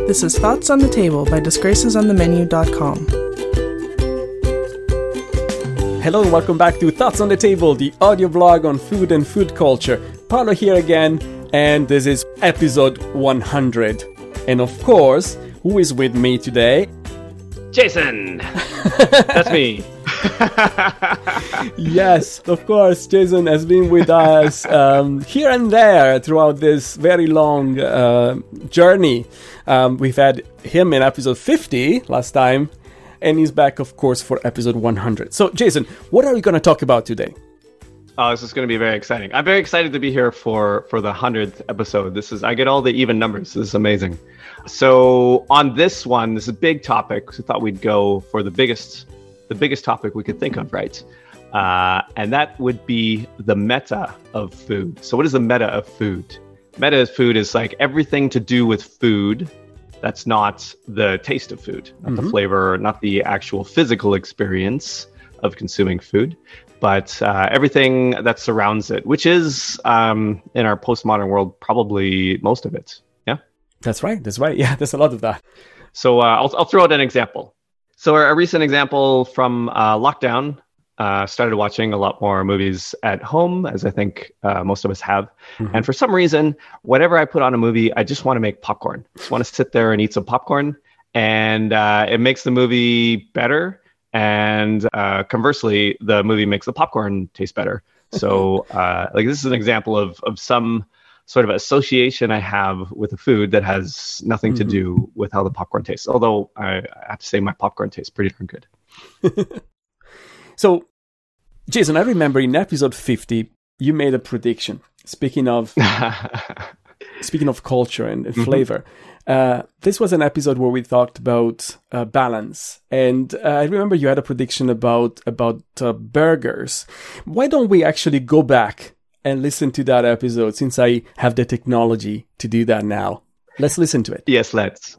This is Thoughts on the Table by DisgracesOnTheMenu.com. Hello and welcome back to Thoughts on the Table, the audio blog on food and food culture. Paolo here again, and this is episode 100. And of course, who is with me today? Jason! That's me. Yes, of course, Jason has been with us here and there throughout this very long journey. We've had him in episode 50 last time, and he's back, of course, for episode 100. So, Jason, what are we going to talk about today? Oh, this is going to be very exciting. I'm very excited to be here for the 100th episode. I get all the even numbers. This is amazing. So on this one, this is a big topic. So I thought we'd go for the biggest topic we could think of, right? And that would be the meta of food. So what is the meta of food? Meta of food is like everything to do with food that's not the taste of food, not the flavor, not the actual physical experience of consuming food, but everything that surrounds it, which is, in our postmodern world, probably most of it. Yeah? That's right. Yeah, there's a lot of that. So I'll throw out an example. So a recent example from lockdown, started watching a lot more movies at home, as I think most of us have. And for some reason, whenever I put on a movie, I just want to make popcorn. I just want to sit there and eat some popcorn. And it makes the movie better. And conversely, the movie makes the popcorn taste better. So this is an example of some sort of association I have with a food that has nothing to do with how the popcorn tastes. Although I have to say my popcorn tastes pretty darn good. So, Jason, I remember in episode 50, you made a prediction. Speaking of culture and flavor, this was an episode where we talked about balance. And I remember you had a prediction about burgers. Why don't we actually go back and listen to that episode, since I have the technology to do that now? Let's listen to it. Yes, let's.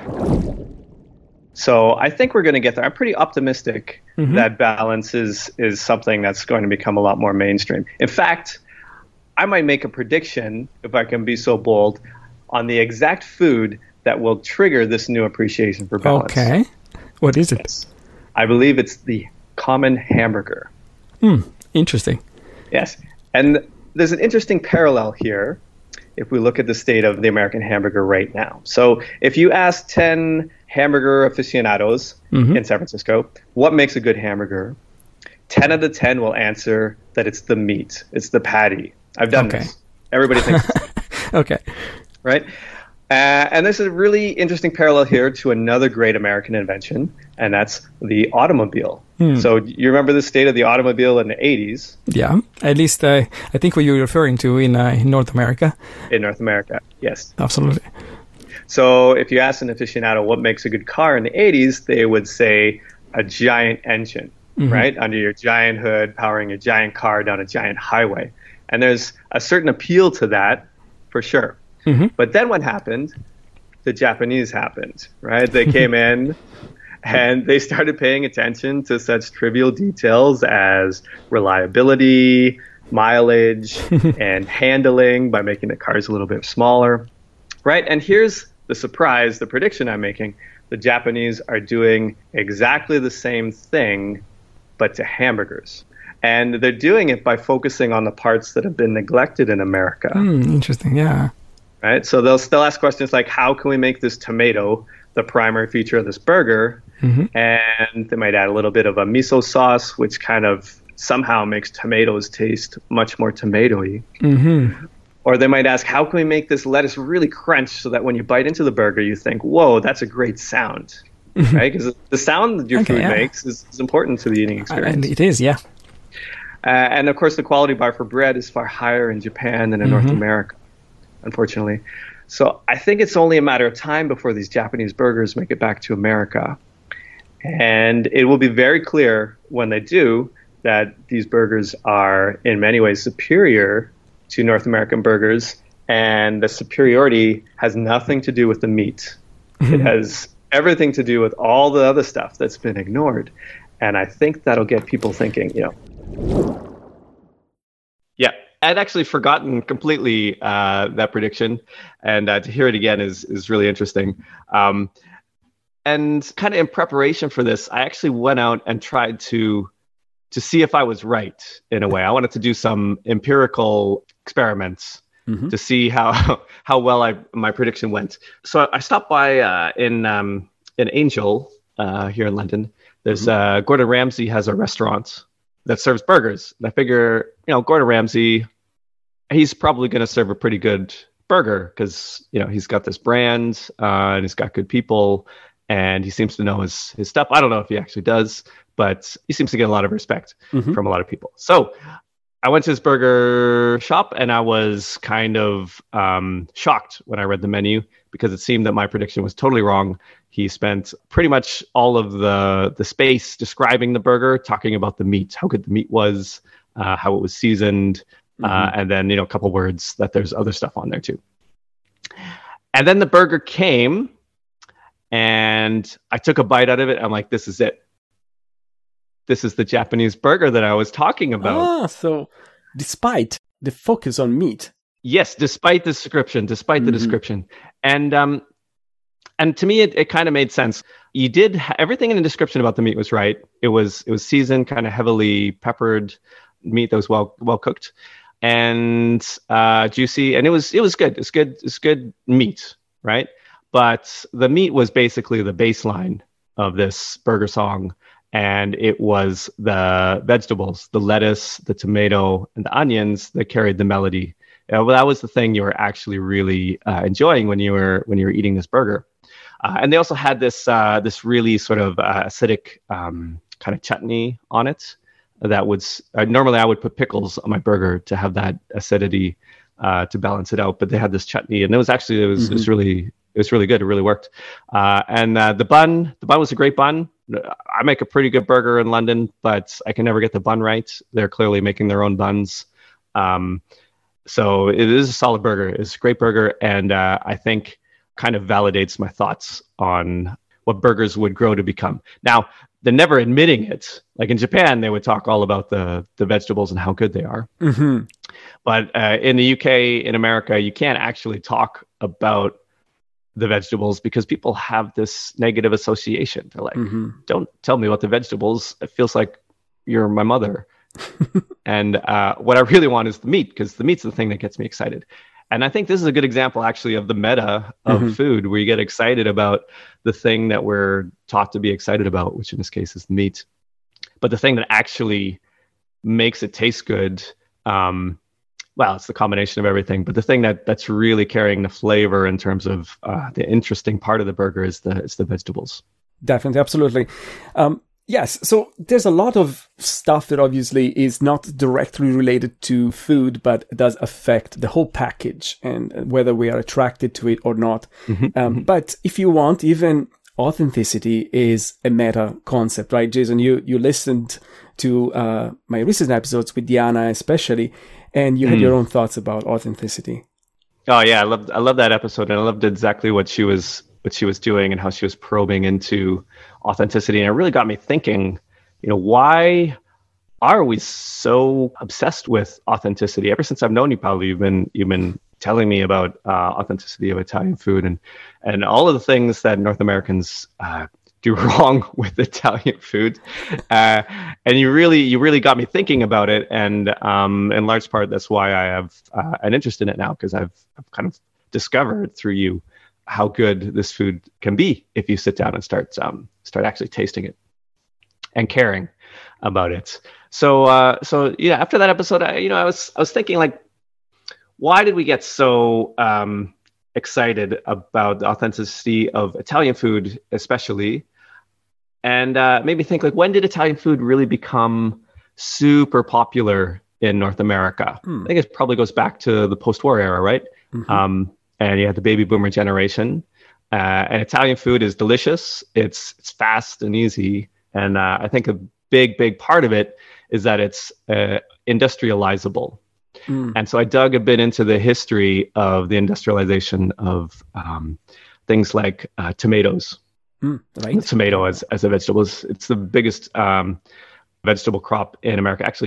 So I think we're going to get there. I'm pretty optimistic that balance is something that's going to become a lot more mainstream. In fact, I might make a prediction, if I can be so bold, on the exact food that will trigger this new appreciation for balance. Okay. What is it? Yes. I believe it's the common hamburger. Interesting. Yes. And there's an interesting parallel here if we look at the state of the American hamburger right now. So if you ask 10 hamburger aficionados in San Francisco, what makes a good hamburger? 10 out of 10 will answer that it's the meat. It's the patty. I've done this. Everybody thinks Okay. Right? And there's a really interesting parallel here to another great American invention, and that's the automobile. So you remember the state of the automobile in the 80s? Yeah, at least I think what you're referring to in North America. In North America, yes. Absolutely. So if you ask an aficionado what makes a good car in the 80s, they would say a giant engine, right? Under your giant hood, powering a giant car down a giant highway. And there's a certain appeal to that, for sure. But then what happened? The Japanese happened, right? They came in and they started paying attention to such trivial details as reliability, mileage, and handling by making the cars a little bit smaller, right? And here's the surprise, the prediction I'm making. The Japanese are doing exactly the same thing, but to hamburgers. And they're doing it by focusing on the parts that have been neglected in America. Interesting, yeah. Right? So they'll still ask questions like, how can we make this tomato the primary feature of this burger? And they might add a little bit of a miso sauce, which kind of somehow makes tomatoes taste much more tomatoey. Or they might ask, how can we make this lettuce really crunch so that when you bite into the burger, you think, whoa, that's a great sound. Right? Because the sound that your food makes is important to the eating experience. And it is, yeah. And of course, the quality bar for bread is far higher in Japan than in North America, unfortunately. So I think it's only a matter of time before these Japanese burgers make it back to America. And it will be very clear when they do that these burgers are in many ways superior to North American burgers. And the superiority has nothing to do with the meat. It has everything to do with all the other stuff that's been ignored. And I think that'll get people thinking, Yeah, I'd actually forgotten completely that prediction, and to hear it again is really interesting. And kind of in preparation for this, I actually went out and tried to see if I was right in a way. I wanted to do some empirical experiments to see how well my prediction went. So I stopped by in Angel here in London. There's Gordon Ramsay has a restaurant that serves burgers. And I figure, Gordon Ramsay, he's probably going to serve a pretty good burger because, he's got this brand and he's got good people and he seems to know his stuff. I don't know if he actually does, but he seems to get a lot of respect from a lot of people. So I went to his burger shop and I was kind of shocked when I read the menu because it seemed that my prediction was totally wrong. He spent pretty much all of the space describing the burger, talking about the meat, how good the meat was, how it was seasoned, and then, a couple words that there's other stuff on there too. And then the burger came and I took a bite out of it. I'm like, this is it. This is the Japanese burger that I was talking about. So despite the focus on meat. Yes, despite the description. And to me, it kind of made sense. You did everything in the description about the meat was right. It was seasoned, kind of heavily peppered meat that was well cooked and juicy, and it was good. It's good meat, right? But the meat was basically the baseline of this burger song, and it was the vegetables, the lettuce, the tomato, and the onions that carried the melody. Well, that was the thing you were actually really enjoying when you were eating this burger. And they also had this really sort of acidic kind of chutney on it. That would normally I would put pickles on my burger to have that acidity to balance it out. But they had this chutney, and it was really good. It really worked. And the bun was a great bun. I make a pretty good burger in London, but I can never get the bun right. They're clearly making their own buns. So it is a solid burger. It's a great burger, and I think kind of validates my thoughts on what burgers would grow to become. Now, they're never admitting it. Like in Japan, they would talk all about the vegetables and how good they are. But in the UK, in America, you can't actually talk about the vegetables because people have this negative association. They're like, don't tell me about the vegetables. It feels like you're my mother. And what I really want is the meat, because the meat's the thing that gets me excited. And I think this is a good example, actually, of the meta of food, where you get excited about the thing that we're taught to be excited about, which in this case is the meat. But the thing that actually makes it taste good, well, it's the combination of everything. But the thing that's really carrying the flavor in terms of the interesting part of the burger is the vegetables. Definitely, absolutely. Yes, so there's a lot of stuff that obviously is not directly related to food, but does affect the whole package and whether we are attracted to it or not. But if you want, even authenticity is a meta concept, right, Jason? You listened to my recent episodes with Diana especially, and you had your own thoughts about authenticity. Oh yeah, I love that episode, and I loved exactly what she was doing and how she was probing into authenticity. And it really got me thinking, why are we so obsessed with authenticity? Ever since I've known you, Paolo, you've been telling me about authenticity of Italian food and all of the things that North Americans do wrong with Italian food. And you really got me thinking about it. And in large part, that's why I have an interest in it now, because I've kind of discovered through you how good this food can be if you sit down and start actually tasting it and caring about it. So yeah, after that episode, I was thinking, like, why did we get so excited about the authenticity of Italian food, especially? And made me think, like, when did Italian food really become super popular in North America? I think it probably goes back to the post-war era, right? And you had the baby boomer generation. And Italian food is delicious. It's fast and easy. And I think a big part of it is that it's industrializable. And so I dug a bit into the history of the industrialization of things like tomatoes. Right. The tomato as a vegetable. It's the biggest vegetable crop in America. Actually, it's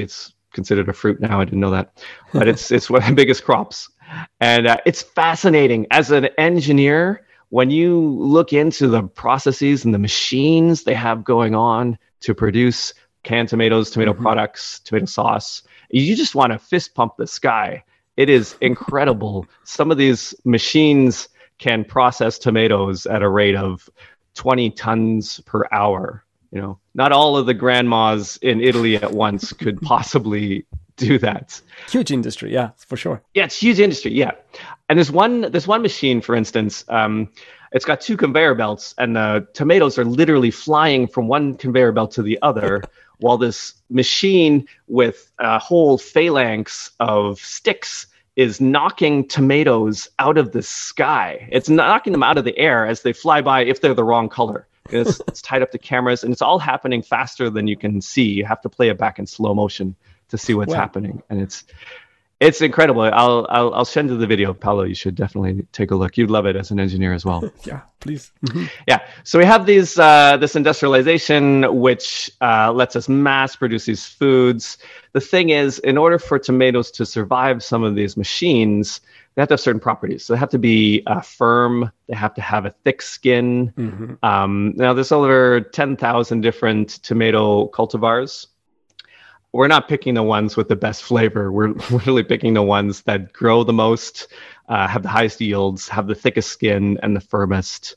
considered a fruit now. I didn't know that, but it's one of the biggest crops, and it's fascinating as an engineer when you look into the processes and the machines they have going on to produce canned tomatoes, tomato products, tomato sauce. You just want to fist pump the sky. It is incredible. Some of these machines can process tomatoes at a rate of 20 tons per hour. Not all of the grandmas in Italy at once could possibly do that. Huge industry, yeah, for sure. Yeah, it's huge industry, yeah. And there's one machine, for instance, it's got 2 conveyor belts, and the tomatoes are literally flying from one conveyor belt to the other, while this machine with a whole phalanx of sticks is knocking tomatoes out of the sky. It's knocking them out of the air as they fly by if they're the wrong color. It's tied up to cameras, and it's all happening faster than you can see. You have to play it back in slow motion to see what's happening, and it's incredible. I'll send you the video, Paolo. You should definitely take a look. You'd love it as an engineer as well. Yeah, please. Yeah. So we have these this industrialization, which lets us mass produce these foods. The thing is, in order for tomatoes to survive some of these machines, they have to have certain properties. So they have to be firm. They have to have a thick skin. Now, there's over 10,000 different tomato cultivars. We're not picking the ones with the best flavor. We're really picking the ones that grow the most, have the highest yields, have the thickest skin, and the firmest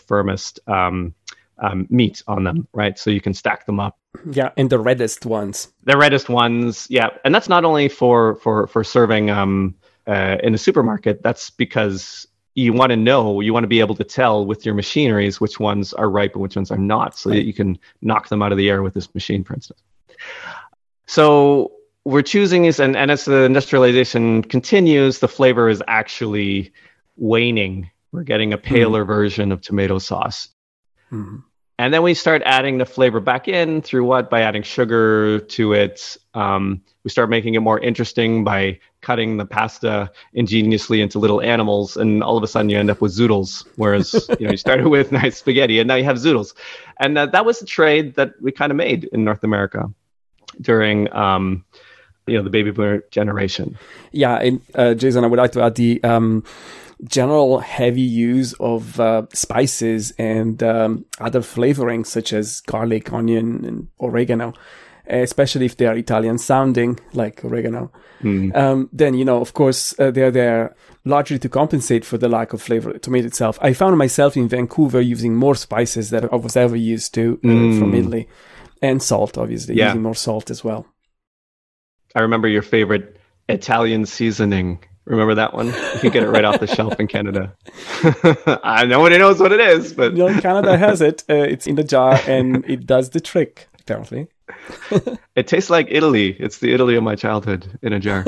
meat on them, right? So you can stack them up. Yeah, and the reddest ones. The reddest ones, yeah. And that's not only for serving in a supermarket. That's because you want to be able to tell with your machineries which ones are ripe and which ones are not, so that you can knock them out of the air with this machine, for instance. So we're choosing these, and as the industrialization continues, the flavor is actually waning. We're getting a paler version of tomato sauce. And then we start adding the flavor back in through what? By adding sugar to it. We start making it more interesting by cutting the pasta ingeniously into little animals, and all of a sudden you end up with zoodles. Whereas you started with nice spaghetti, and now you have zoodles. And that was the trade that we kind of made in North America during the baby boomer generation. Yeah, and Jason, I would like to add the general heavy use of spices and other flavorings such as garlic, onion, and oregano, especially if they are Italian sounding, like oregano. Then, of course, they're there largely to compensate for the lack of flavor of the tomato itself. I found myself in Vancouver using more spices than I was ever used to from Italy. And salt, obviously, using more salt as well. I remember your favorite Italian seasoning. Remember that one? You can get it right off the shelf in Canada. Nobody knows what it is, but Canada has it. It's in the jar, and it does the trick, apparently. It tastes like Italy. It's the Italy of my childhood in a jar.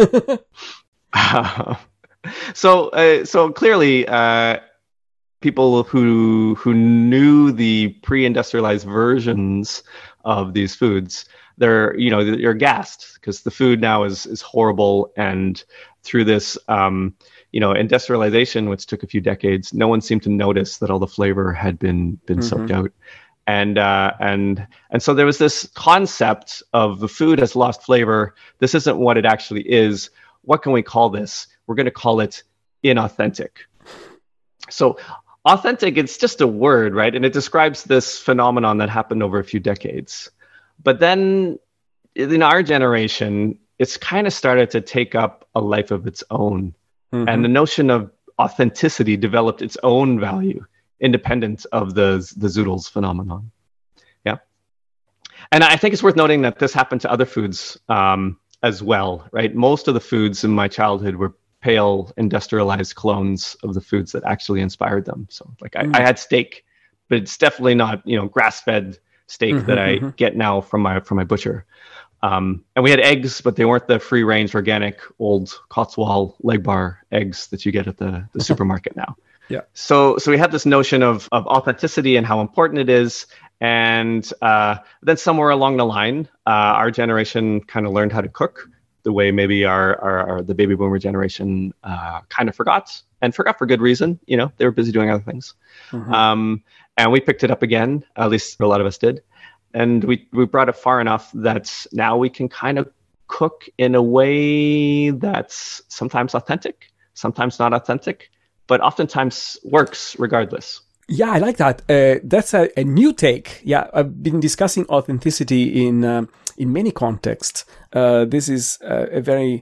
So clearly, people who knew the pre-industrialized versions of these foods, you're gassed because the food now is horrible, and through this industrialization, which took a few decades, no one seemed to notice that all the flavor had been sucked out. And so there was this concept of the food has lost flavor. This isn't what it actually is. What can we call this? We're going to call it inauthentic. So authentic, it's just a word, right? And it describes this phenomenon that happened over a few decades. But then in our generation, it's kind of started to take up a life of its own. And the notion of authenticity developed its own value, independent of the zoodles phenomenon. Yeah. And I think it's worth noting that this happened to other foods as well, right? Most of the foods in my childhood were pale industrialized clones of the foods that actually inspired them. So like I had steak, but it's definitely not, grass-fed steak that I get now from my butcher. And we had eggs, but they weren't the free-range organic old Cotswold leg bar eggs that you get at the supermarket now. Yeah. So we had this notion of authenticity and how important it is. And then somewhere along the line, our generation kind of learned how to cook the way maybe our the baby boomer generation kind of forgot for good reason. They were busy doing other things. And we picked it up again, at least a lot of us did. And we brought it far enough that now we can kind of cook in a way that's sometimes authentic, sometimes not authentic, but oftentimes works regardless. Yeah, I like that. That's a new take. Yeah, I've been discussing authenticity in many contexts. This is a very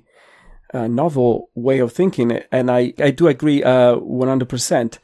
novel way of thinking, and I do agree 100%.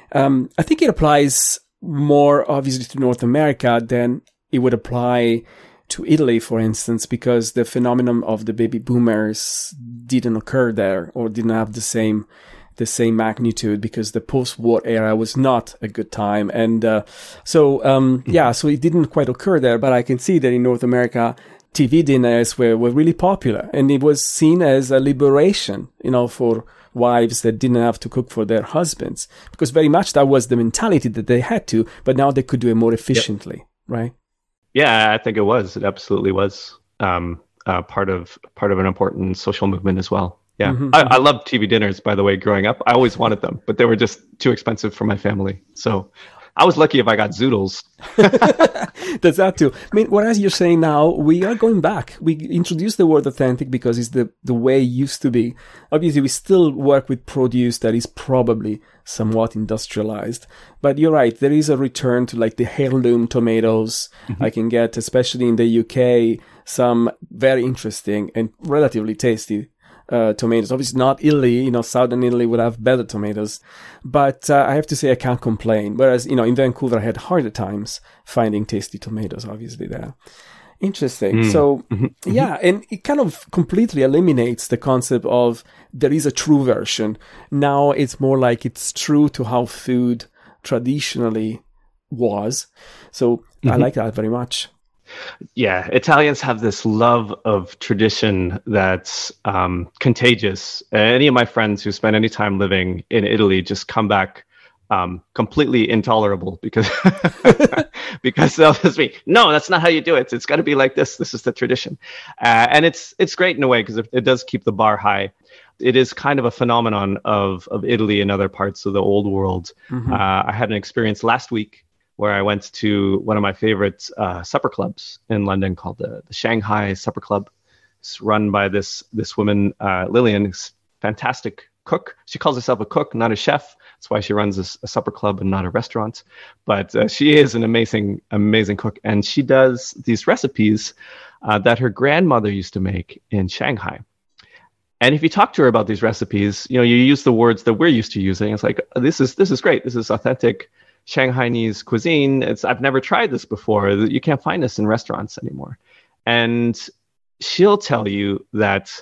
I think it applies more obviously to North America than it would apply to Italy, for instance, because the phenomenon of the baby boomers didn't occur there or didn't have the same magnitude, because the post-war era was not a good time. And so it didn't quite occur there. But I can see that in North America, TV dinners were really popular, and it was seen as a liberation, for wives that didn't have to cook for their husbands, because very much that was the mentality that they had to, but now they could do it more efficiently, right? Yeah, I think it was. It absolutely was part of an important social movement as well. Yeah, I loved TV dinners, by the way, growing up. I always wanted them, but they were just too expensive for my family. So I was lucky if I got zoodles. That's that too. I mean, whereas you're saying now, we are going back. We introduced the word authentic because it's the way it used to be. Obviously, we still work with produce that is probably somewhat industrialized. But you're right, there is a return to like the heirloom tomatoes. I can get, especially in the UK, some very interesting and relatively tasty tomatoes. Obviously not Italy, southern Italy would have better tomatoes, but I have to say I can't complain. Whereas, in Vancouver I had harder times finding tasty tomatoes, obviously there. Interesting. So, yeah, and it kind of completely eliminates the concept of there is a true version. Now it's more like it's true to how food traditionally was. So I like that very much. Yeah, Italians have this love of tradition that's contagious. Any of my friends who spend any time living in Italy just come back completely intolerable because because they'll just be, no, that's not how you do it. It's got to be like this. This is the tradition, and it's great in a way because it does keep the bar high. It is kind of a phenomenon of Italy and other parts of the old world. I had an experience last week where I went to one of my favorite supper clubs in London called the Shanghai Supper Club. It's run by this woman, Lillian, who's a fantastic cook. She calls herself a cook, not a chef. That's why she runs a supper club and not a restaurant. But she is an amazing, amazing cook. And she does these recipes that her grandmother used to make in Shanghai. And if you talk to her about these recipes, you use the words that we're used to using. It's like, this is great. This is authentic Shanghainese cuisine. I've never tried this before. You can't find this in restaurants anymore. And she'll tell you that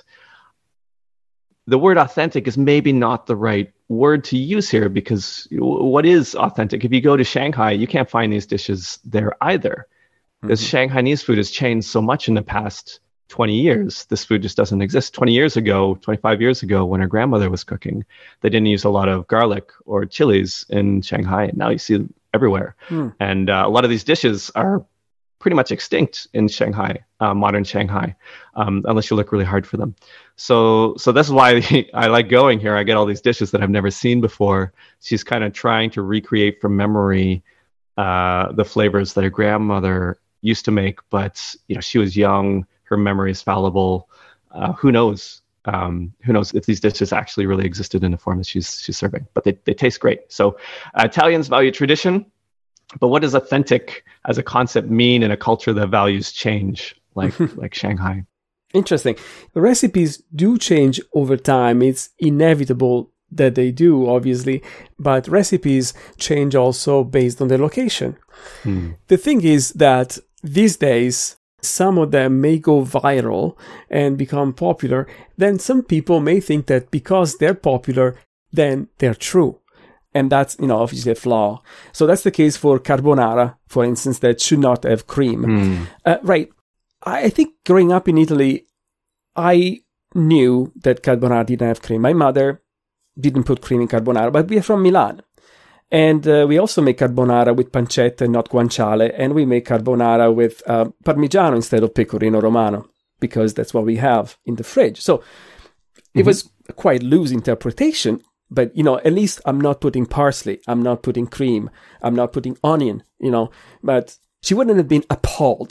the word authentic is maybe not the right word to use here, because what is authentic? If you go to Shanghai, you can't find these dishes there either. Because Shanghainese food has changed so much in the past 20 years. This food just doesn't exist. 20 years ago, 25 years ago, when her grandmother was cooking, they didn't use a lot of garlic or chilies in Shanghai. And now you see them everywhere. And a lot of these dishes are pretty much extinct in Shanghai, modern Shanghai, unless you look really hard for them. So that's why I like going here. I get all these dishes that I've never seen before. She's kind of trying to recreate from memory the flavors that her grandmother used to make. But she was young. Her memory is fallible. Who knows? Who knows if these dishes actually really existed in the form that she's serving? But they taste great. So Italians value tradition. But what does authentic as a concept mean in a culture that values change, like Shanghai? Interesting. Recipes do change over time. It's inevitable that they do, obviously. But recipes change also based on the location. The thing is that these days, some of them may go viral and become popular. Then some people may think that because they're popular, then they're true. And that's, obviously a flaw. So that's the case for carbonara, for instance, that should not have cream. Right. I think growing up in Italy, I knew that carbonara didn't have cream. My mother didn't put cream in carbonara, but we are from Milan. And we also make carbonara with pancetta and not guanciale. And we make carbonara with Parmigiano instead of Pecorino Romano, because that's what we have in the fridge. So it was a quite loose interpretation. But, at least I'm not putting parsley. I'm not putting cream. I'm not putting onion, But she wouldn't have been appalled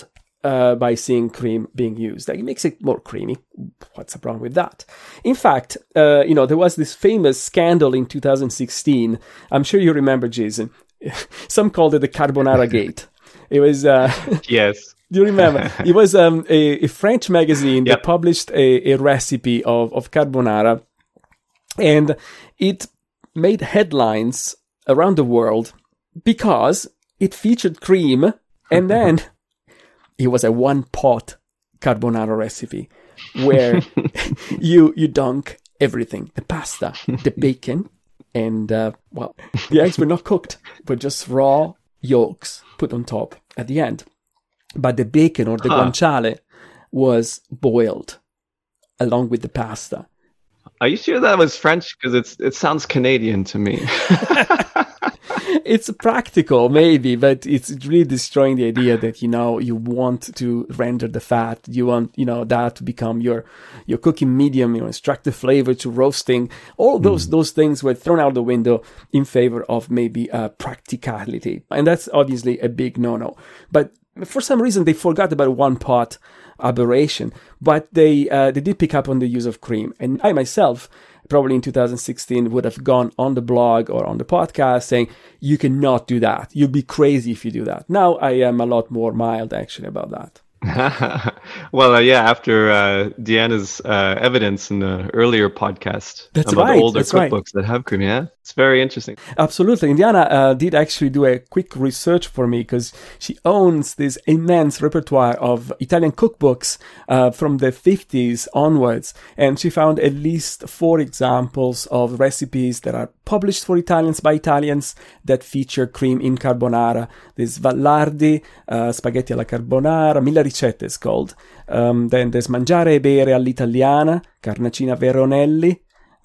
by seeing cream being used. Like, it makes it more creamy. What's the problem with that? In fact, there was this famous scandal in 2016. I'm sure you remember, Jason. Some called it the Carbonara Gate. It was... Yes. Do you remember? It was a French magazine that published a recipe of carbonara, and it made headlines around the world because it featured cream, and then it was a one-pot carbonara recipe where you dunk everything: the pasta, the bacon, and the eggs were not cooked, but just raw yolks put on top at the end. But the bacon or the guanciale was boiled along with the pasta. Are you sure that was French? Because it sounds Canadian to me. It's practical, maybe, but it's really destroying the idea that, you want to render the fat. You want, that to become your cooking medium, extract the flavor to roasting. All those things were thrown out the window in favor of maybe practicality. And that's obviously a big no-no. But for some reason, they forgot about one pot aberration, but they did pick up on the use of cream. And I myself, probably in 2016, would have gone on the blog or on the podcast saying, you cannot do that. You'll be crazy if you do that. Now I am a lot more mild, actually, about that. Well, after Deanna's evidence in the earlier podcast about the older cookbooks that have cream, it's very interesting. Absolutely. Indiana did actually do a quick research for me because she owns this immense repertoire of Italian cookbooks from the 50s onwards, and she found at least 4 examples of recipes that are published for Italians by Italians that feature cream in carbonara. There's Vallardi, spaghetti alla carbonara, Mille Ricette is called. Then there's Mangiare e Bere all'Italiana, Carnacina Veronelli,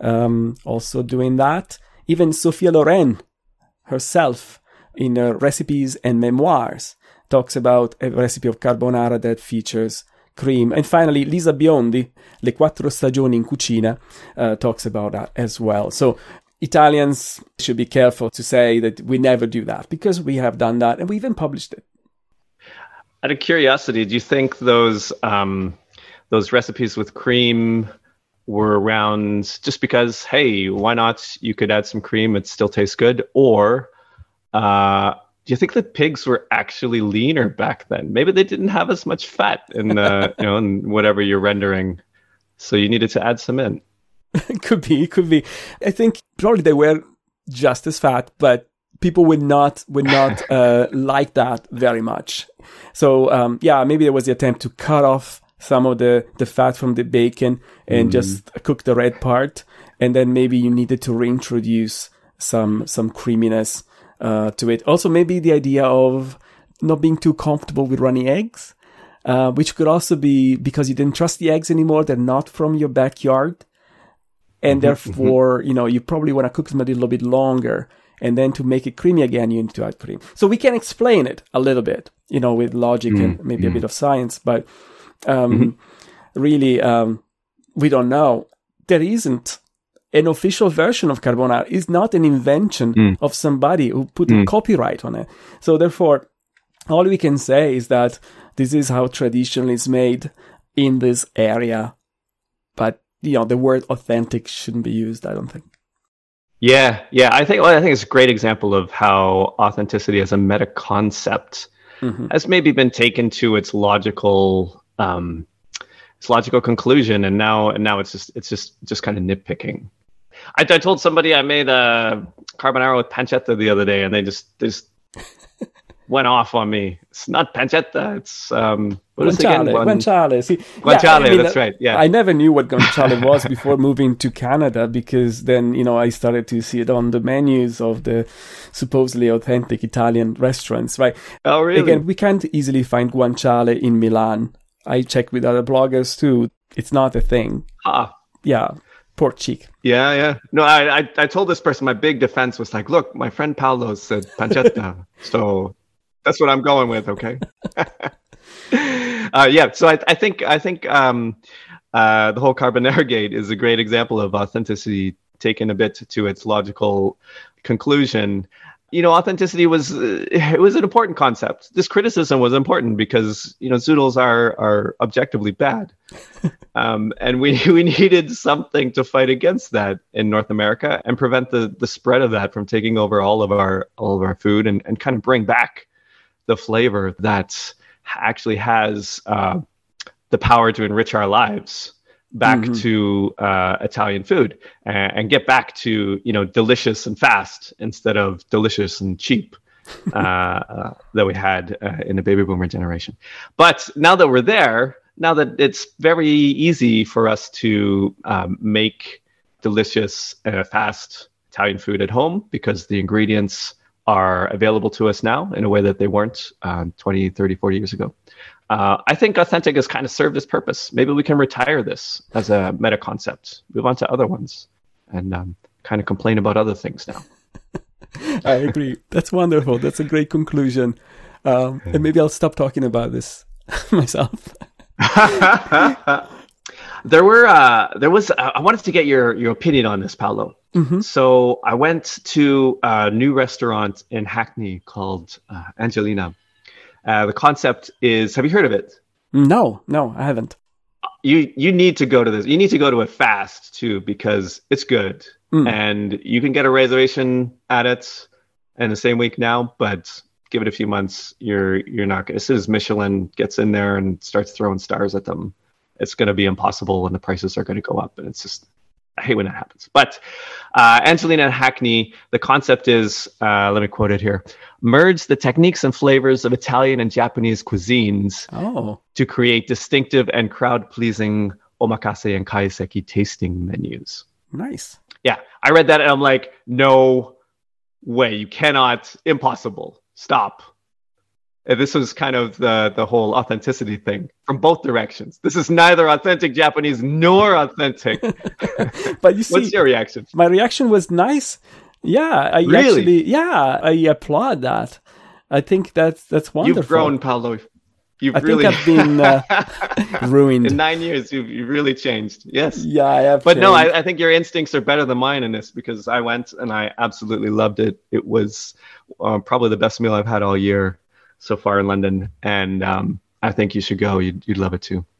also doing that. Even Sophia Loren herself, in her Recipes and Memoirs, talks about a recipe of carbonara that features cream. And finally, Lisa Biondi, Le Quattro Stagioni in Cucina, talks about that as well. So Italians should be careful to say that we never do that, because we have done that and we even published it. Out of curiosity, do you think those recipes with cream were around just because, hey, why not? You could add some cream, it still tastes good? Or do you think that pigs were actually leaner back then? Maybe they didn't have as much fat in in whatever you're rendering, so you needed to add some in. It could be. I think probably they were just as fat, but people would not like that very much. So maybe there was the attempt to cut off some of the fat from the bacon and just cook the red part, and then maybe you needed to reintroduce some creaminess to it. Also, maybe the idea of not being too comfortable with runny eggs, which could also be because you didn't trust the eggs anymore. They're not from your backyard, and therefore you probably want to cook them a little bit longer. And then to make it creamy again, you need to add cream. So we can explain it a little bit, with logic and maybe a bit of science. But really, we don't know. There isn't an official version of carbonara. It's not an invention of somebody who put a copyright on it. So therefore, all we can say is that this is how tradition is made in this area. But, the word authentic shouldn't be used, I don't think. Yeah. I think it's a great example of how authenticity as a meta concept has maybe been taken to its logical conclusion, and now it's just kind of nitpicking. I told somebody I made a carbonara with pancetta the other day, and they just went off on me. It's not pancetta. It's what is it again? Guanciale. See, guanciale. That's right. Yeah. I never knew what guanciale was before moving to Canada, because then I started to see it on the menus of the supposedly authentic Italian restaurants. Right. Oh, really? Again, we can't easily find guanciale in Milan. I checked with other bloggers too. It's not a thing. Yeah. Pork cheek. Yeah. No, I told this person, my big defense was like, look, my friend Paolo said pancetta, so that's what I'm going with. Okay. So I think the whole Carbonara Gate is a great example of authenticity taken a bit to its logical conclusion. authenticity was it was an important concept. This criticism was important because zoodles are objectively bad, and we needed something to fight against that in North America and prevent the spread of that from taking over all of our food and kind of bring back the flavor that actually has the power to enrich our lives back to Italian food and get back to delicious and fast instead of delicious and cheap that we had in the baby boomer generation. But now that we're there, now that it's very easy for us to make delicious fast Italian food at home because the ingredients are available to us now in a way that they weren't 20, 30, 40 years ago. I think authentic has kind of served its purpose. Maybe we can retire this as a meta concept, move on to other ones, and kind of complain about other things now. I agree. That's wonderful. That's a great conclusion. And maybe I'll stop talking about this myself. There was. I wanted to get your opinion on this, Paolo. Mm-hmm. So I went to a new restaurant in Hackney called Angelina. The concept is, have you heard of it? No, I haven't. You need to go to this. You need to go to it fast too, because it's good. And you can get a reservation at it in the same week now, but give it a few months. You're not going to, as soon as Michelin gets in there and starts throwing stars at them, it's going to be impossible and the prices are going to go up. And it's just, I hate when that happens. But Angelina and Hackney, the concept is, let me quote it here, merge the techniques and flavors of Italian and Japanese cuisines to create distinctive and crowd-pleasing omakase and kaiseki tasting menus. Nice. Yeah, I read that and I'm like, no way, you cannot, impossible, stop. And this was kind of the whole authenticity thing from both directions. This is neither authentic Japanese nor authentic. But you see, what's your reaction? My reaction was nice. Yeah, I applaud that. I think that's wonderful. You've grown, Paolo. I think I've been ruined. In 9 years, you've really changed. Yes. Yeah, I have. But no, I think your instincts are better than mine in this because I went and I absolutely loved it. It was probably the best meal I've had all year so far in London, and I think you should go. You'd love it too.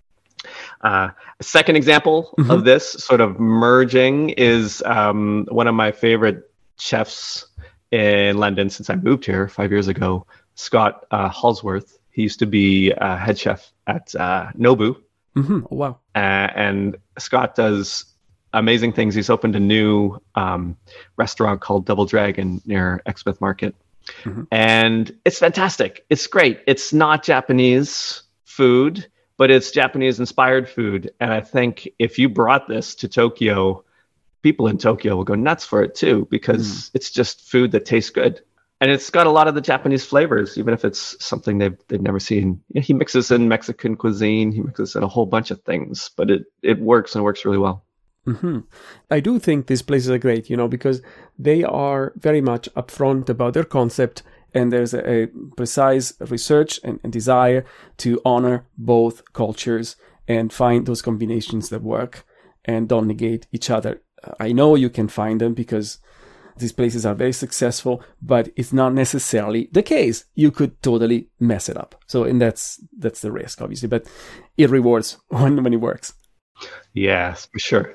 A second example of this sort of merging is one of my favorite chefs in London since I moved here 5 years ago, Scott Halsworth. He used to be head chef at Nobu. Mm-hmm. Oh, wow. And Scott does amazing things. He's opened a new restaurant called Double Dragon near Exmouth Market. Mm-hmm. And it's fantastic. It's great. It's not Japanese food, but it's Japanese inspired food. And I think if you brought this to Tokyo, people in Tokyo will go nuts for it too, because it's just food that tastes good. And it's got a lot of the Japanese flavors, even if it's something they've never seen. He mixes in Mexican cuisine. He mixes in a whole bunch of things, but it works and works really well. Mm-hmm. I do think these places are great, because they are very much upfront about their concept, and there's a precise research and desire to honor both cultures and find those combinations that work and don't negate each other. I know you can find them because these places are very successful, but it's not necessarily the case. You could totally mess it up. So, and that's the risk, obviously, but it rewards when it works. Yes, for sure.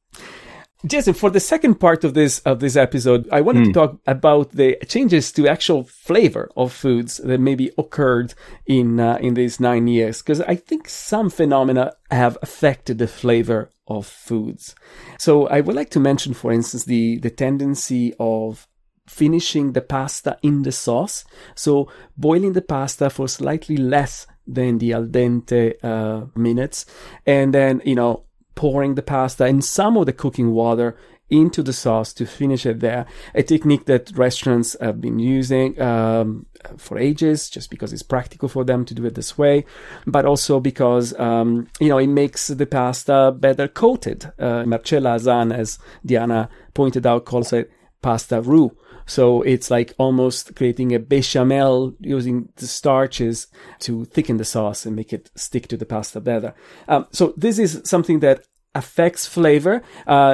Jason, for the second part of this episode, I wanted to talk about the changes to actual flavor of foods that maybe occurred in these 9 years, because I think some phenomena have affected the flavor of foods. So I would like to mention, for instance, the tendency of finishing the pasta in the sauce. So boiling the pasta for slightly less than the al dente minutes, and then, pouring the pasta and some of the cooking water into the sauce to finish it there. A technique that restaurants have been using for ages, just because it's practical for them to do it this way, but also because, it makes the pasta better coated. Marcella Azan, as Diana pointed out, calls it pasta roux. So it's like almost creating a bechamel using the starches to thicken the sauce and make it stick to the pasta better. So this is something that affects flavor.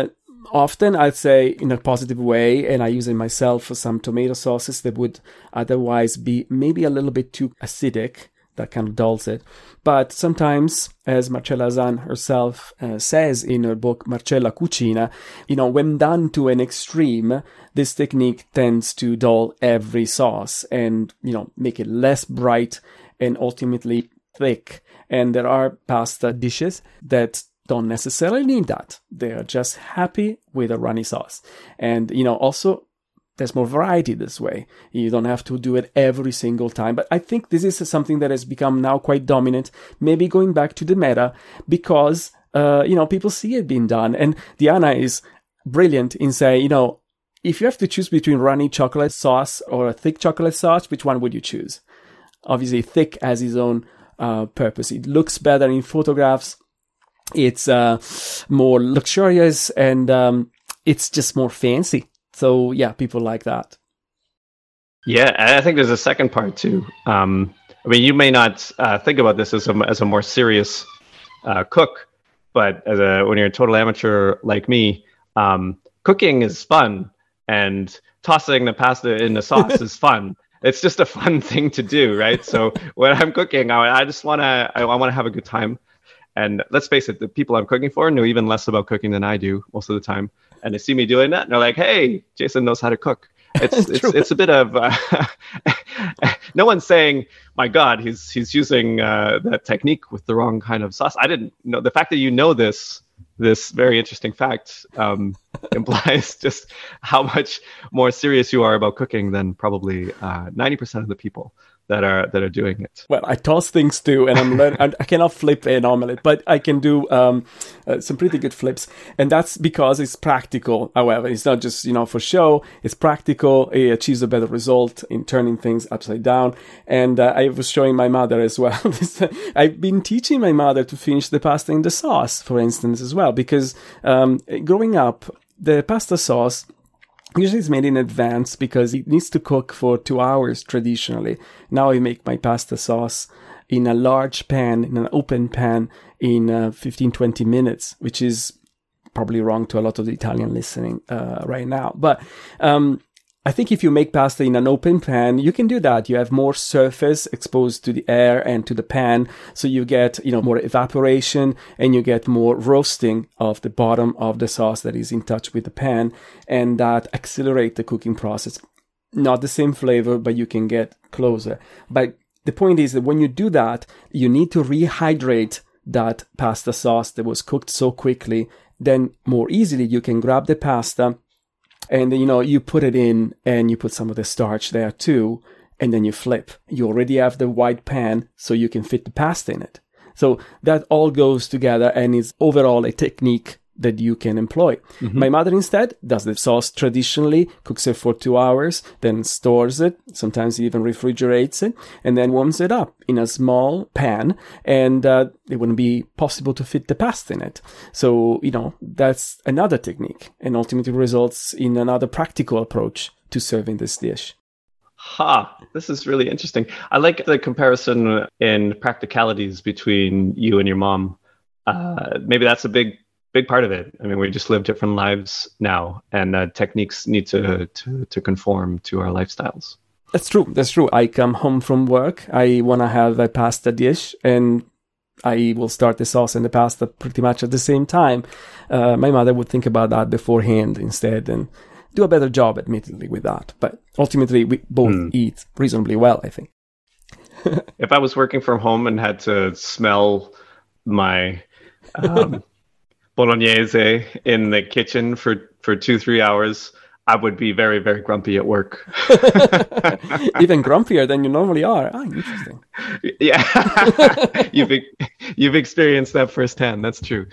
often I'd say in a positive way, and I use it myself for some tomato sauces that would otherwise be maybe a little bit too acidic. That kind of dulls it. But sometimes, as Marcella Hazan herself says in her book Marcella Cucina, when done to an extreme, this technique tends to dull every sauce and, make it less bright and ultimately thick. And there are pasta dishes that don't necessarily need that. They are just happy with a runny sauce. And, also, there's more variety this way. You don't have to do it every single time. But I think this is something that has become now quite dominant, maybe going back to the meta, because, people see it being done. And Diana is brilliant in saying, if you have to choose between runny chocolate sauce or a thick chocolate sauce, which one would you choose? Obviously, thick has its own purpose. It looks better in photographs. It's more luxurious and it's just more fancy. So, yeah, people like that. Yeah, and I think there's a second part, too. You may not think about this as a more serious cook, but when you're a total amateur like me, cooking is fun, and tossing the pasta in the sauce is fun. It's just a fun thing to do, right? So when I'm cooking, I just want to have a good time. And let's face it, the people I'm cooking for know even less about cooking than I do most of the time. And they see me doing that, and they're like, "Hey, Jason knows how to cook." It's a bit of no one's saying, "My God, he's using that technique with the wrong kind of sauce." I didn't know. The fact that you know this very interesting fact implies just how much more serious you are about cooking than probably 90% of the people that are doing it. Well, I toss things too, and I'm learning. I cannot flip an omelette, but I can do some pretty good flips, and that's because it's practical. However, it's not just for show. It's practical. It achieves a better result in turning things upside down. And I was showing my mother as well. I've been teaching my mother to finish the pasta in the sauce, for instance, as well, because growing up, the pasta sauce usually it's made in advance because it needs to cook for 2 hours traditionally. Now I make my pasta sauce in a large pan, in an open pan, in 15-20 minutes, which is probably wrong to a lot of the Italian listening right now. But I think if you make pasta in an open pan, you can do that. You have more surface exposed to the air and to the pan. So you get, more evaporation and you get more roasting of the bottom of the sauce that is in touch with the pan. And that accelerates the cooking process. Not the same flavor, but you can get closer. But the point is that when you do that, you need to rehydrate that pasta sauce that was cooked so quickly. Then more easily you can grab the pasta and you put it in and you put some of the starch there too, and then you flip. You already have the white pan, so you can fit the pasta in it. So that all goes together and is overall a technique that you can employ. Mm-hmm. My mother instead does the sauce traditionally, cooks it for 2 hours, then stores it, sometimes even refrigerates it, and then warms it up in a small pan, and it wouldn't be possible to fit the pasta in it. So, that's another technique, and ultimately results in another practical approach to serving this dish. This is really interesting. I like the comparison in practicalities between you and your mom. Maybe that's a big part of it. I mean, we just live different lives now, and techniques need to conform to our lifestyles. That's true. I come home from work. I want to have a pasta dish, and I will start the sauce and the pasta pretty much at the same time. My mother would think about that beforehand instead and do a better job, admittedly, with that. But ultimately, we both eat reasonably well, I think. If I was working from home and had to smell my bolognese in the kitchen for 2-3 hours, I would be very, very grumpy at work. Even grumpier than you normally are. Interesting. Yeah. You've experienced that firsthand. That's true.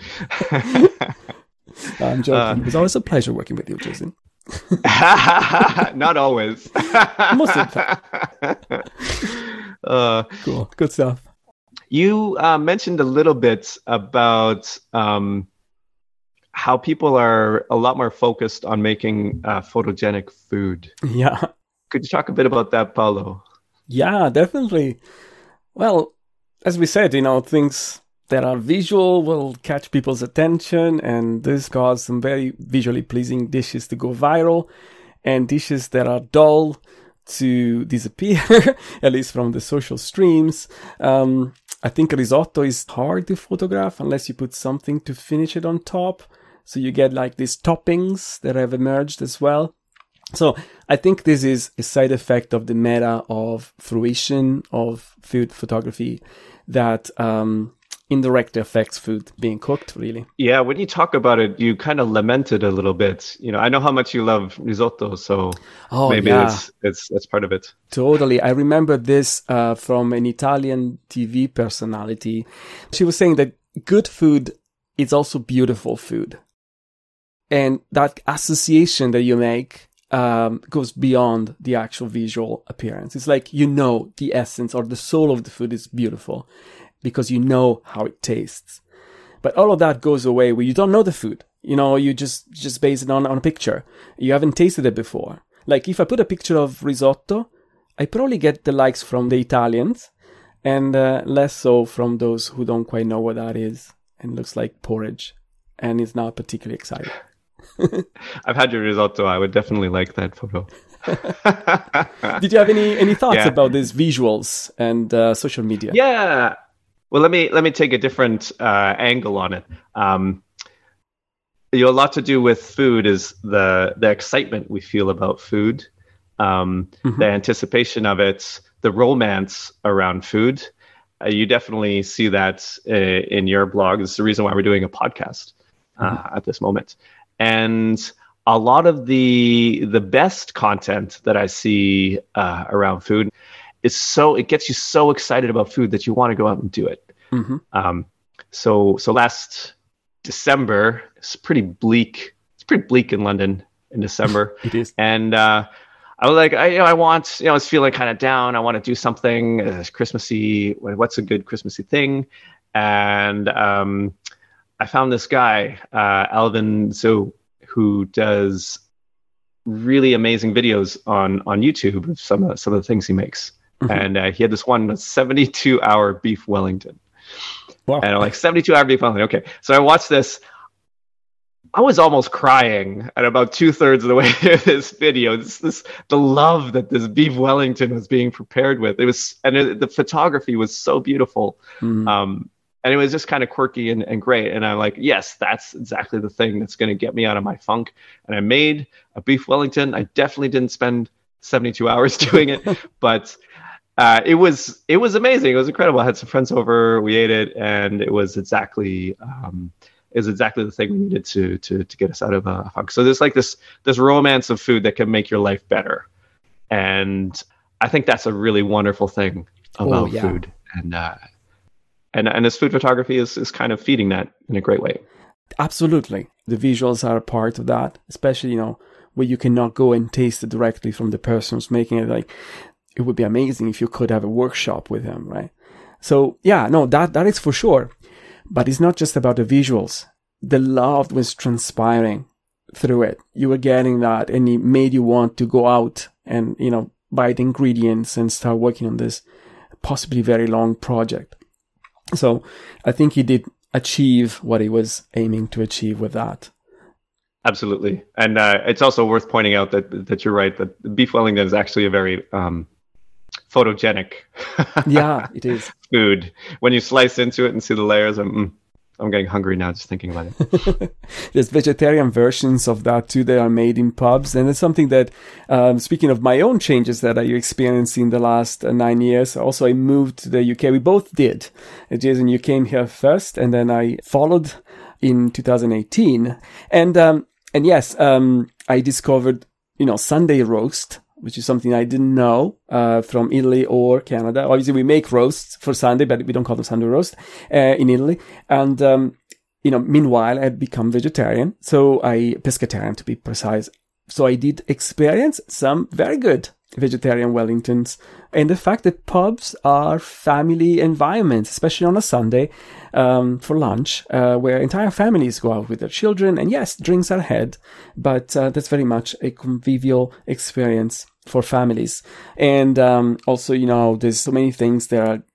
I'm joking. It was always a pleasure working with you, Jason. Not always. Most of the time. Cool. Good stuff. You mentioned a little bit about how people are a lot more focused on making photogenic food. Yeah. Could you talk a bit about that, Paolo? Yeah, definitely. Well, as we said, things that are visual will catch people's attention, and this caused some very visually pleasing dishes to go viral, and dishes that are dull to disappear, at least from the social streams. I think risotto is hard to photograph unless you put something to finish it on top. So you get like these toppings that have emerged as well. So I think this is a side effect of the meta of fruition of food photography that indirectly affects food being cooked, really. Yeah, when you talk about it, you kind of lamented a little bit. You know, I know how much you love risotto, so maybe that's part of it. Totally. I remember this from an Italian TV personality. She was saying that good food is also beautiful food. And that association that you make goes beyond the actual visual appearance. It's like, you know, the essence or the soul of the food is beautiful because you know how it tastes. But all of that goes away when you don't know the food. You know, you just base it on a picture. You haven't tasted it before. Like if I put a picture of risotto, I probably get the likes from the Italians and less so from those who don't quite know what that is and looks like porridge and is not particularly excited. I've had your risotto. I would definitely like that photo. Did you have any thoughts about these visuals and social media? Yeah. Well, let me take a different angle on it. A lot to do with food is the excitement we feel about food, the anticipation of it, the romance around food. You definitely see that in your blog. It's the reason why we're doing a podcast at this moment. And a lot of the best content that I see around food is it gets you so excited about food that you want to go out and do it. So last December, it's pretty bleak. It's pretty bleak in London in December. It is. And I was like, I was feeling kind of down. I want to do something Christmassy. What's a good Christmassy thing? And I found this guy, Alvin Zhou, who does really amazing videos on YouTube of some of the things he makes. And he had this one, a 72-hour beef Wellington. Wow. And I'm like, 72-hour beef Wellington. Okay. So I watched this. I was almost crying at about 2/3 of the way through this video. The love that this beef Wellington was being prepared with. The photography was so beautiful. And it was just kind of quirky and great. And I'm like, yes, that's exactly the thing that's going to get me out of my funk. And I made a beef Wellington. I definitely didn't spend 72 hours doing it, but it was amazing. It was incredible. I had some friends over, we ate it, and it was exactly the thing we needed to get us out of a funk. So there's like this romance of food that can make your life better. And I think that's a really wonderful thing about food. And this food photography is kind of feeding that in a great way. Absolutely. The visuals are a part of that, especially, where you cannot go and taste it directly from the person who's making it. Like, it would be amazing if you could have a workshop with him, right? So, that is for sure. But it's not just about the visuals. The love was transpiring through it. You were getting that, and it made you want to go out and, buy the ingredients and start working on this possibly very long project. So I think he did achieve what he was aiming to achieve with that. Absolutely. And it's also worth pointing out that you're right, that beef Wellington is actually a very photogenic it is. food. When you slice into it and see the layers, I'm getting hungry now just thinking about it. There's vegetarian versions of that too that are made in pubs. And it's something that, speaking of my own changes that I experienced in the last 9 years, also I moved to the UK. We both did. Jason, you came here first, and then I followed in 2018. And yes, I discovered, Sunday roast, which is something I didn't know from Italy or Canada. Obviously, we make roasts for Sunday, but we don't call them Sunday roast in Italy. And, meanwhile, I had become vegetarian. Pescatarian to be precise. So I did experience some very good vegetarian Wellingtons. And the fact that pubs are family environments, especially on a Sunday for lunch, where entire families go out with their children. And yes, drinks are had, but that's very much a convivial experience for families. And also, there's so many things that are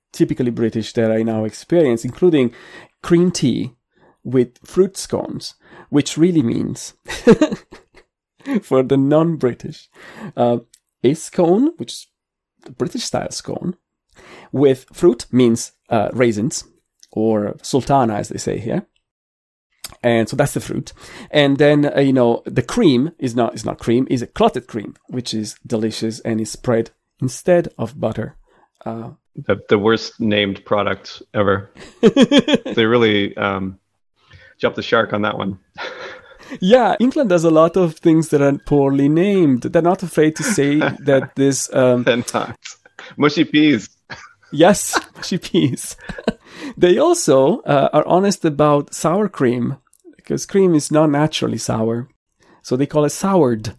typically British that I now experience, including cream tea with fruit scones, which really means, for the non-British, a scone, which is the British-style scone, with fruit means raisins, or sultana, as they say here. And so that's the fruit. And then, the cream is not cream, is a clotted cream, which is delicious and is spread instead of butter. The worst named product ever. They really jumped the shark on that one. Yeah, England does a lot of things that are poorly named. They're not afraid to say that this... They're not. Mushy peas. Yes, mushy peas. They also are honest about sour cream, because cream is not naturally sour. So they call it soured.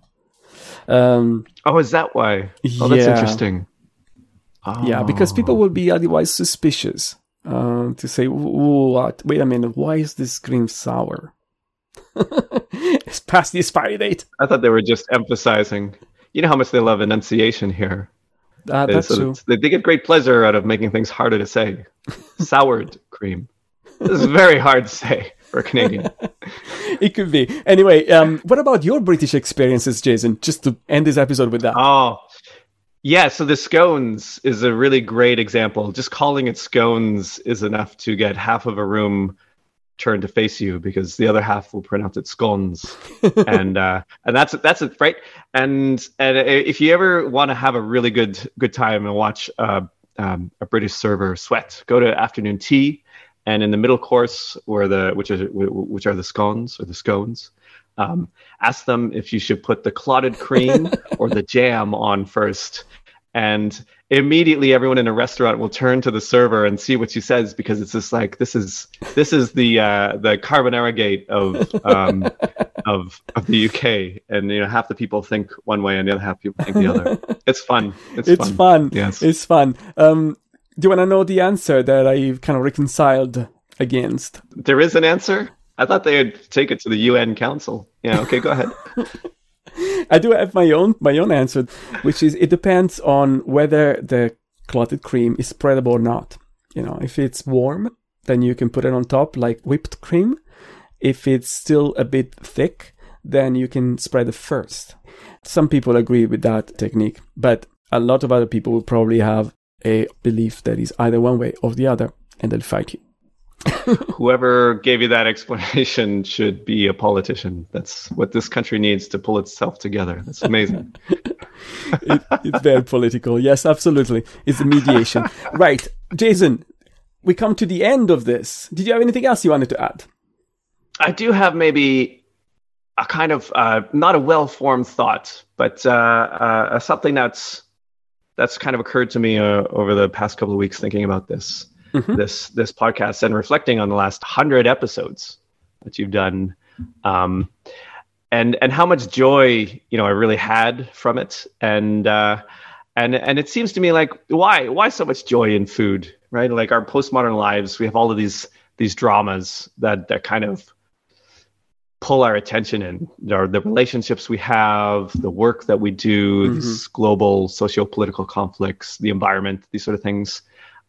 Is that why? Oh, that's interesting. Oh. Yeah, because people will be otherwise suspicious to say, what? Wait a minute, why is this cream sour? It's past the expiry date. I thought they were just emphasizing, you know how much they love enunciation here. That's true. They get great pleasure out of making things harder to say. Soured cream. This is very hard to say for a Canadian. It could be. Anyway, what about your British experiences, Jason? Just to end this episode with that. Oh, yeah. So the scones is a really great example. Just calling it scones is enough to get half of a room turned to face you, because the other half will pronounce it scones, and that's it, right? And if you ever want to have a really good time and watch a British server sweat, go to afternoon tea, and in the middle course, which are the scones or the scones, ask them if you should put the clotted cream or the jam on first. And immediately everyone in a restaurant will turn to the server and see what she says, because it's just like, this is the carbonara gate of the UK, and half the people think one way and the other half people think the other. It's fun. It's fun. Yes, it's fun. Do you want to know the answer that I've kind of reconciled against? There is an answer? I thought they'd take it to the UN Council. Yeah. Okay, go ahead. I do have my own answer, which is it depends on whether the clotted cream is spreadable or not. If it's warm, then you can put it on top like whipped cream. If it's still a bit thick, then you can spread it first. Some people agree with that technique, but a lot of other people will probably have a belief that is either one way or the other, and they'll fight you. Whoever gave you that explanation should be a politician. That's what this country needs to pull itself together. That's amazing. It's very political. Yes, absolutely. It's a mediation. Right. Jason, we come to the end of this. Did you have anything else you wanted to add? I do have maybe a kind of, not a well-formed thought, but something that's kind of occurred to me over the past couple of weeks thinking about this. Mm-hmm. This podcast and reflecting on the last 100 episodes that you've done, and how much joy I really had from it, and it seems to me like why so much joy in food, right? Like our postmodern lives, we have all of these dramas that kind of pull our attention in, the relationships we have, the work that we do, mm-hmm. these global socio-political conflicts, the environment, these sort of things.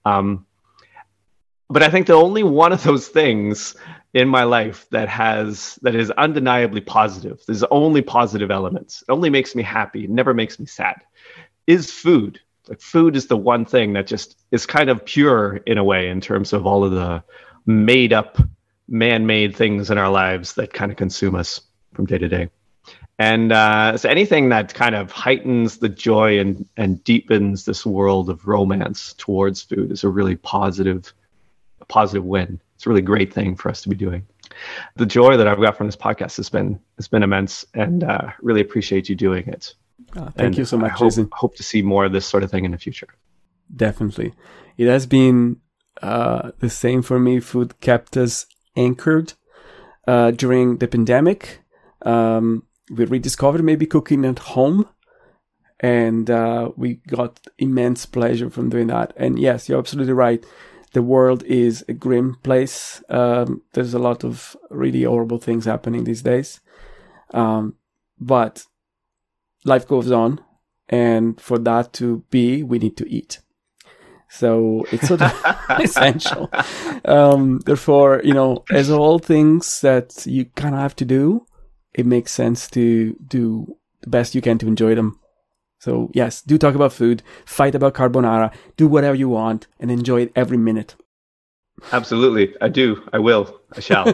But I think the only one of those things in my life that is undeniably positive, there's only positive elements, it only makes me happy, it never makes me sad, is food. Like food is the one thing that just is kind of pure in a way in terms of all of the made up, man-made things in our lives that kind of consume us from day to day. And so anything that kind of heightens the joy and deepens this world of romance towards food is a really positive win. It's a really great thing for us to be doing. The joy that I've got from this podcast has been immense, and really appreciate you doing it. Thank you so much, Jason. Hope to see more of this sort of thing in the future. Definitely. It has been the same for me. Food kept us anchored during the pandemic. We rediscovered maybe cooking at home, and we got immense pleasure from doing that. And yes, you're absolutely right. The world is a grim place. There's a lot of really horrible things happening these days. But life goes on. And for that to be, we need to eat. So it's sort of essential. Therefore, as all things that you kind of have to do, it makes sense to do the best you can to enjoy them. So yes, do talk about food, fight about carbonara, do whatever you want, and enjoy it every minute. Absolutely. I do. I will. I shall.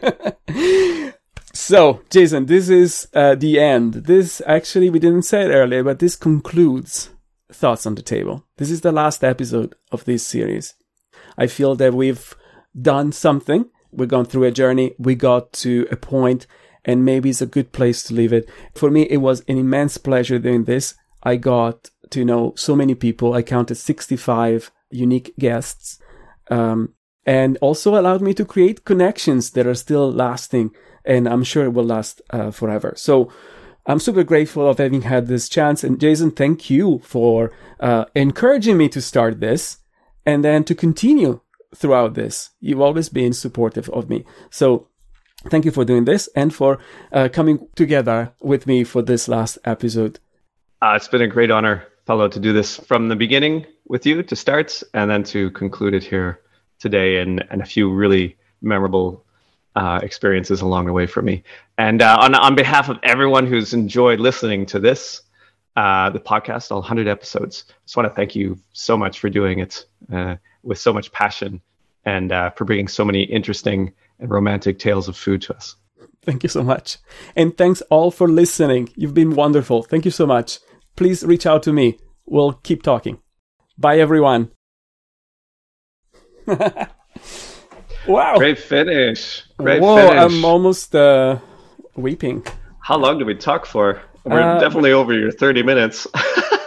So, Jason, this is the end. This, actually, we didn't say it earlier, but this concludes Thoughts on the Table. This is the last episode of this series. I feel that we've done something. We've gone through a journey. We got to a point, and maybe it's a good place to leave it. For me, it was an immense pleasure doing this. I got to know so many people. I counted 65 unique guests, and also allowed me to create connections that are still lasting, and I'm sure it will last forever. So I'm super grateful of having had this chance. And Jason, thank you for encouraging me to start this and then to continue throughout this. You've always been supportive of me. So thank you for doing this and for coming together with me for this last episode. It's been a great honor, Paolo, to do this from the beginning with you to start and then to conclude it here today, and a few really memorable experiences along the way for me. And on behalf of everyone who's enjoyed listening to this, the podcast, all 100 episodes, I just want to thank you so much for doing it with so much passion and for bringing so many interesting and romantic tales of food to us. Thank you so much. And thanks all for listening. You've been wonderful. Thank you so much. Please reach out to me. We'll keep talking. Bye, everyone. Wow. Great finish. Great Whoa, finish. I'm almost weeping. How long did we talk for? We're definitely over your 30 minutes.